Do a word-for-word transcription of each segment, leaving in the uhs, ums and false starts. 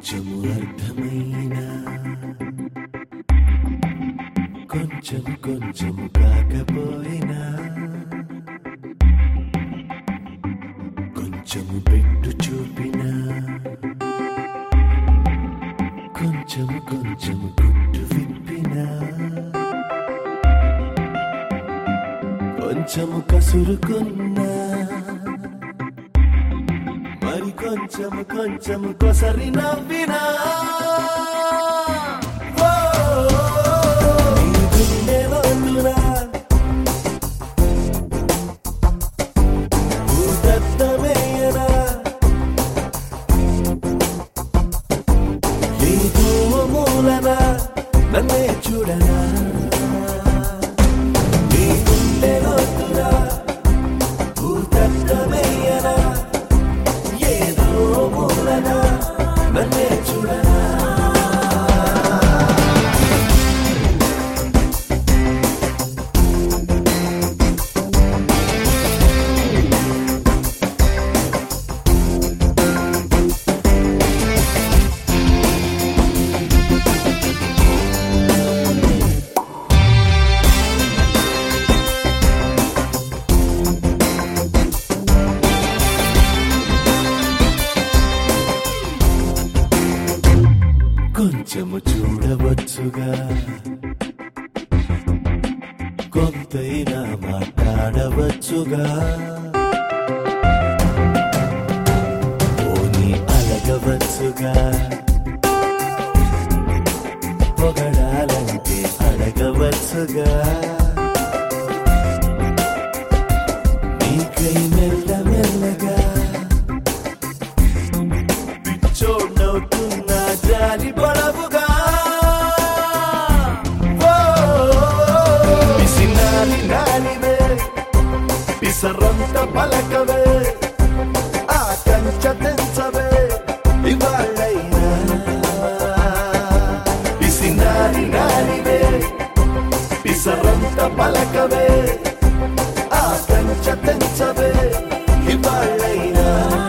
కొంచెము అర్థమైనా కొంచెం కొంచెము కాకపోయినా కొంచెము పెట్టు చూపినా కొంచెము కొంచెము గుట్టు విప్పినా కొంచెము కసురుకున్నా మరి కొంచెము కొంచెము కొసరి నవ్వినా నన్నే చూడనా నీ గుండె లోతురా భూతత్వమేయనా ఏదో మూలనా నన్నే చూడనా కొంచెము చూడవచ్చుగా కొంతైనా మాట్లాడవచ్చుగా పోనీ అలగవచ్చుగా పొగడాలంటే అడగవచ్చుగా నీకై మెల్ల మెల్లగా పిచ్చోడ్నవుతున్నా జాలి పడవుగా పిసినాలి నాలివే పిసరంత పలకవే ఆ కంచ తెంచవే ఇవాళ్ళైనా పిసినాలి నాలివే పిసరంత పలకవే ఆ కంచ తెంచవే ఇవాళ్ళైనా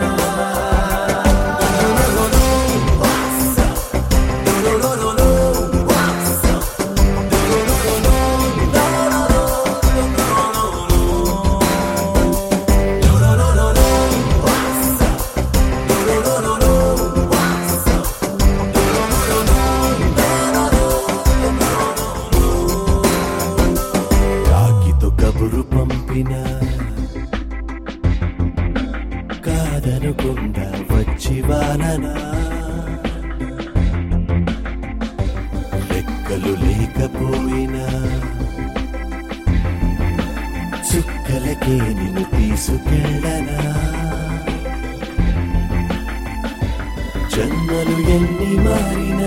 కబురు పంపినా కాదనుకుండా వచ్చి వాననా లెక్కలు లేకపోయినా చుక్కలకే నిన్ను తీసుకెళ్ళనా జన్మలు ఎన్ని మారినా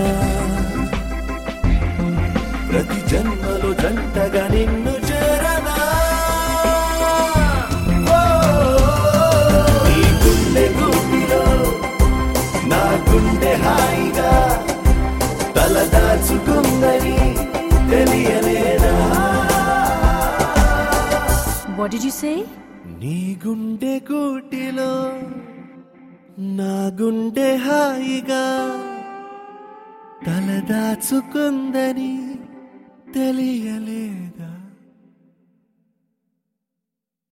ప్రతి జన్మలో జంటగా నిన్ను చేరనా నీ గుండె గుండెలో నా గుండె హాయిగా తలదాచుకుందని తెలియలేదా What did you say? నీ గుండె గూటిలో నా గుండె హాయిగా తలదాచుకుందని తెలియలేదా